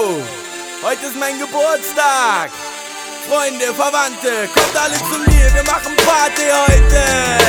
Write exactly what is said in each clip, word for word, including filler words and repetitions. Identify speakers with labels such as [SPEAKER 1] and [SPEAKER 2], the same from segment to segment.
[SPEAKER 1] Yo, heute ist mein Geburtstag. Freunde, Verwandte, kommt alle zu mir, wir machen Party heute.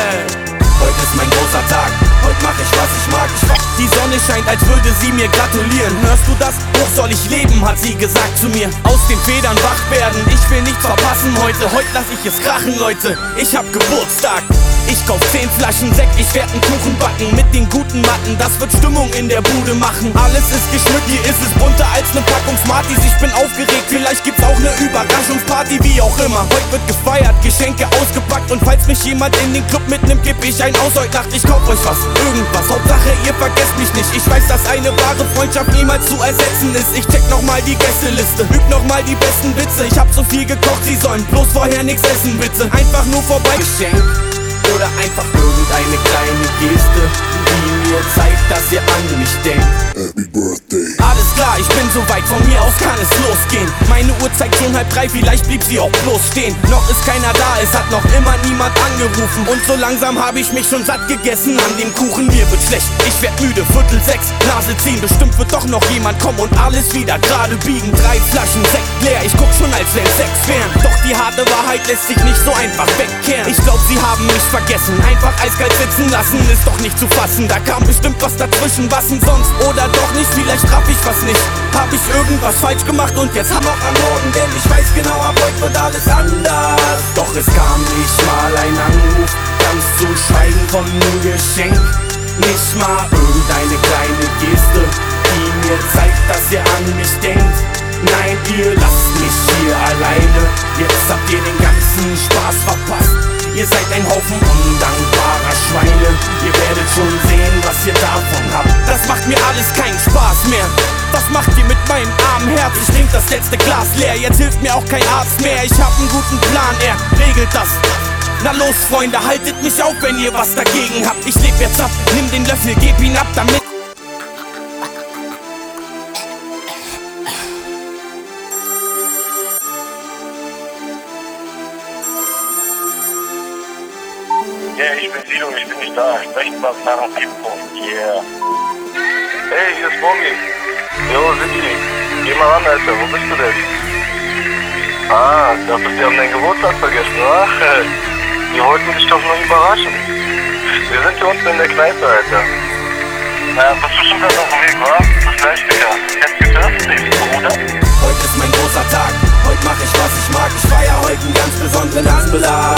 [SPEAKER 1] Heute ist mein großer Tag, heute mach ich, was ich mag. Ich Die Sonne scheint, als würde sie mir gratulieren. Hörst du das? Hoch soll ich leben, hat sie gesagt zu mir. Aus den Federn wach werden, ich will nichts verpassen heute. Heute lass ich es krachen, Leute, ich hab Geburtstag. Ich kauf zehn Flaschen Sekt, ich werd einen Kuchen backen mit den guten Matten, das wird Stimmung in der Bude machen. Alles ist geschmückt, hier ist es bunter als ne Packung Smarties. Ich bin aufgeregt, vielleicht gibt's auch ne Überraschungsparty, wie auch immer. Heute wird gefeiert, Geschenke ausgepackt und falls mich jemand in den Club mitnimmt, geb ich ein aus heute Nacht. Ich kauf euch was, irgendwas, Hauptsache ihr vergesst mich nicht. Ich weiß, dass eine wahre Freundschaft niemals zu ersetzen ist. Ich check nochmal die Gästeliste, üb nochmal die besten Witze. Ich hab so viel gekocht, sie sollen bloß vorher nix essen, bitte. Einfach nur vorbei. Geschenk. Oder einfach irgendeine kleine Geste, die mir zeigt, dass ihr an mich denkt. Happy Birthday. Alles klar, ich bin soweit, von mir aus kann es losgehen. Meine Uhr zeigt schon halb drei, vielleicht blieb sie auch bloß stehen. Noch ist keiner da, es hat noch immer niemand angerufen. Und so langsam habe ich mich schon satt gegessen an dem Kuchen. Mir wird schlecht, ich werd müde, Viertel sechs, Nase ziehen. Bestimmt wird doch noch jemand kommen und alles wieder gerade biegen. Drei Flaschen Sekt leer, ich guck schon, als wenn Sex wären. Doch die harte Wahrheit lässt sich nicht so einfach wegkehren. Ich glaub, sie haben mich vergessen, einfach eiskalt sitzen lassen, ist doch nicht zu fassen. Da kam bestimmt was dazwischen, was denn sonst? Oder doch nicht, vielleicht traf ich was nicht. Hab ich irgendwas falsch gemacht und jetzt hab noch am Morgen, denn ich weiß genau, ab heute wird alles anders. Doch es kam nicht mal ein Anruf, ganz zu schweigen von einem Geschenk. Nicht mal irgendeine kleine Geste, die mir zeigt, dass ihr an mich denkt. Nein, ihr lasst mich hier alleine, jetzt habt ihr den ganzen Spaß verpasst. Ihr seid ein Haufen undankbarer Schweine. Ihr werdet schon sehen, was ihr davon habt. Das macht mir alles keinen Spaß mehr. Was macht ihr mit meinem armen Herz? Ich trink das letzte Glas leer, jetzt hilft mir auch kein Arzt mehr. Ich hab einen guten Plan, er regelt das. Na los, Freunde, haltet mich auf, wenn ihr was dagegen habt. Ich leb jetzt ab, nimm den Löffel, geb ihn ab, damit
[SPEAKER 2] Ja, yeah, ich bin Sido, ich bin nicht da. Sprechen was nach dem Telefon. Yeah. Hey, hier ist Bobby. Jo, City. Geh mal ran, Alter. Wo bist du denn? Ah, dachtest, wir haben deinen Geburtstag vergessen, oder? Wir wollten dich doch nur überraschen. Wir sind hier unten in der Kneipe, Alter. Ja, was du schon ganz auf dem Weg, wa? Bis gleich, Digga. Jetzt geht's, Bruder.
[SPEAKER 1] Heute ist mein großer Tag. Heute mach ich, was ich mag. Ich feier heute einen ganz besonderen Abend.